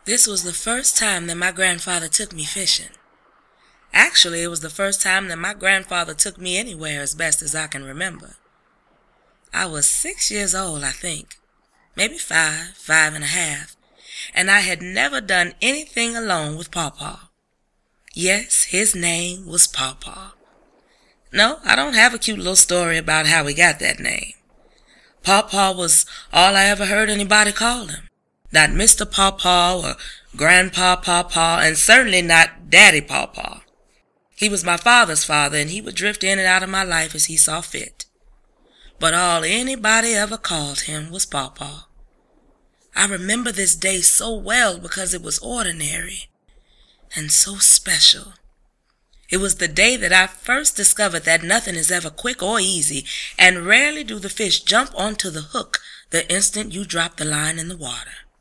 This was the first time that my grandfather took me fishing. Actually, it was the first time that my grandfather took me anywhere as best as I can remember. I was 6 years old, I think. Maybe 5.5, and I had never done anything alone with Pawpaw. Yes, his name was Pawpaw. No, I don't have a cute little story about how he got that name. Pawpaw was all I ever heard anybody call him. Not Mr. Pawpaw or Grandpa Pawpaw, and certainly not Daddy Pawpaw. He was my father's father, and he would drift in and out of my life as he saw fit. But all anybody ever called him was Pawpaw. I remember this day so well because it was ordinary and so special. It was the day that I first discovered that nothing is ever quick or easy, and rarely do the fish jump onto the hook the instant you drop the line in the water.